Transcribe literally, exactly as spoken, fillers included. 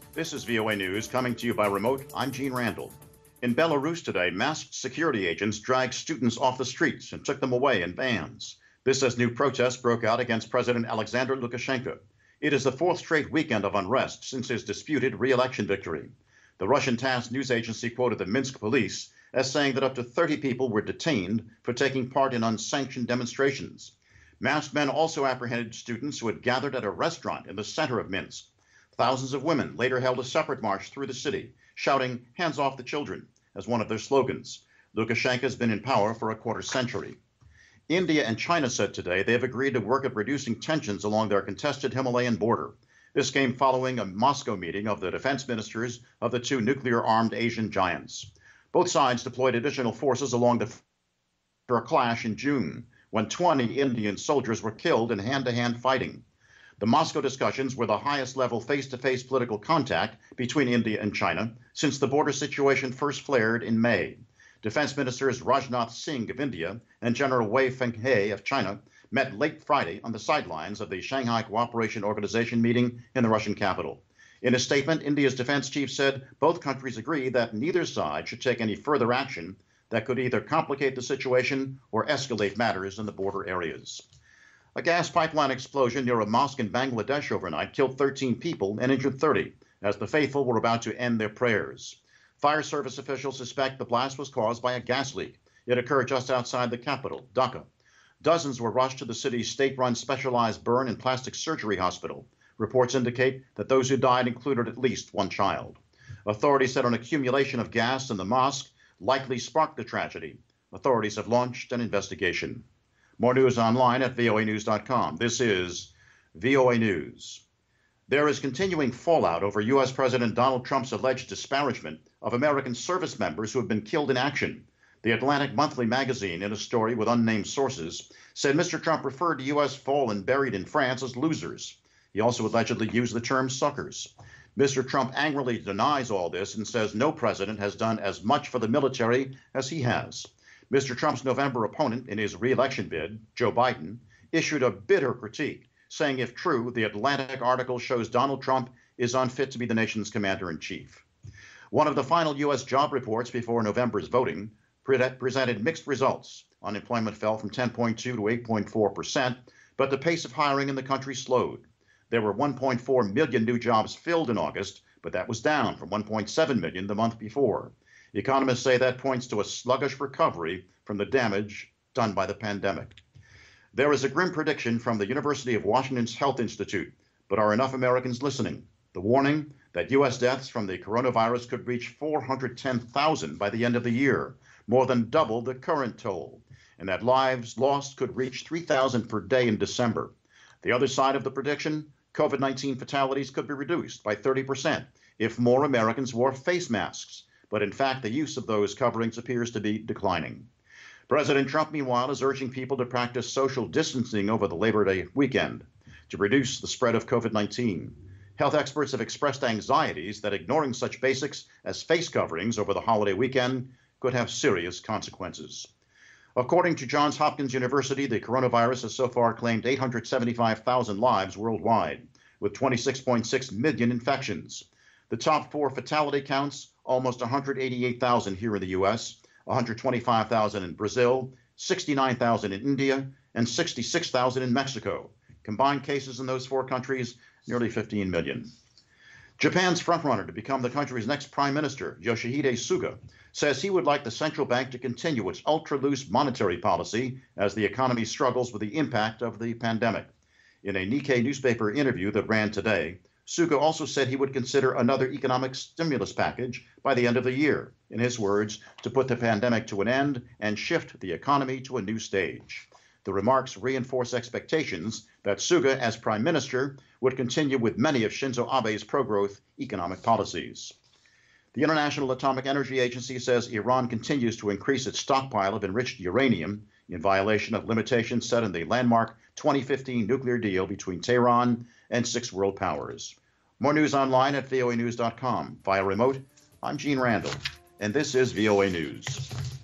This is V O A News coming to you by remote. I'm Gene Randall. In Belarus today, masked security agents dragged students off the streets and took them away in vans. This as new protests broke out against President Alexander Lukashenko. It is the fourth straight weekend of unrest since his disputed re-election victory. The Russian TASS news agency quoted the Minsk police as saying that up to thirty people were detained for taking part in unsanctioned demonstrations. Masked men also apprehended students who had gathered at a restaurant in the center of Minsk. Thousands of women later held a separate march through the city, shouting, "Hands off the children," as one of their slogans. Lukashenko has been in power for a quarter century. India and China said today they have agreed to work at reducing tensions along their contested Himalayan border. This came following a Moscow meeting of the defense ministers of the two nuclear-armed Asian giants. Both sides deployed additional forces along the for a clash in June, when twenty Indian soldiers were killed in hand-to-hand fighting. The Moscow discussions were the highest level face-to-face political contact between India and China since the border situation first flared in May. Defense Ministers Rajnath Singh of India and General Wei Fenghe of China met late Friday on the sidelines of the Shanghai Cooperation Organization meeting in the Russian capital. In a statement, India's defense chief said both countries agree that neither side should take any further action that could either complicate the situation or escalate matters in the border areas. A gas pipeline explosion near a mosque in Bangladesh overnight killed thirteen people and injured thirty as the faithful were about to end their prayers. Fire service officials suspect the blast was caused by a gas leak. It occurred just outside the capital, Dhaka. Dozens were rushed to the city's state-run specialized burn and plastic surgery hospital. Reports indicate that those who died included at least one child. Authorities said an accumulation of gas in the mosque likely sparked the tragedy. Authorities have launched an investigation. More news online at V O A news dot com. This is V O A News. There is continuing fallout over U S President Donald Trump's alleged disparagement of American service members who have been killed in action. The Atlantic Monthly magazine, in a story with unnamed sources, said Mister Trump referred to U S fallen buried in France as losers. He also allegedly used the term suckers. Mister Trump angrily denies all this and says no president has done as much for the military as he has. Mister Trump's November opponent in his re-election bid, Joe Biden, issued a bitter critique, saying if true, the Atlantic article shows Donald Trump is unfit to be the nation's commander-in-chief. One of the final U S job reports before November's voting pre presented mixed results. Unemployment fell from ten point two to eight point four percent, but the pace of hiring in the country slowed. There were one point four million new jobs filled in August, but that was down from one point seven million the month before. Economists say that points to a sluggish recovery from the damage done by the pandemic. There is a grim prediction from the University of Washington's Health Institute, but are enough Americans listening? The warning that U S deaths from the coronavirus could reach four hundred ten thousand by the end of the year, more than double the current toll, and that lives lost could reach three thousand per day in December. The other side of the prediction, COVID nineteen fatalities could be reduced by thirty percent if more Americans wore face masks. But in fact, the use of those coverings appears to be declining. President Trump, meanwhile, is urging people to practice social distancing over the Labor Day weekend to reduce the spread of COVID nineteen. Health experts have expressed anxieties that ignoring such basics as face coverings over the holiday weekend could have serious consequences. According to Johns Hopkins University, the coronavirus has so far claimed eight hundred seventy-five thousand lives worldwide, with twenty-six point six million infections. The top four fatality counts, almost one hundred eighty-eight thousand here in the U S, one hundred twenty-five thousand in Brazil, sixty-nine thousand in India, and sixty-six thousand in Mexico. Combined cases in those four countries, nearly fifteen million. Japan's frontrunner to become the country's next prime minister, Yoshihide Suga, says he would like the central bank to continue its ultra-loose monetary policy as the economy struggles with the impact of the pandemic. In a Nikkei newspaper interview that ran today, Suga also said he would consider another economic stimulus package by the end of the year, in his words, to put the pandemic to an end and shift the economy to a new stage. The remarks reinforce expectations that Suga, as prime minister, would continue with many of Shinzo Abe's pro-growth economic policies. The International Atomic Energy Agency says Iran continues to increase its stockpile of enriched uranium in violation of limitations set in the landmark twenty fifteen nuclear deal between Tehran and six world powers. More news online at V O A news dot com. Via remote, I'm Gene Randall, and this is V O A News.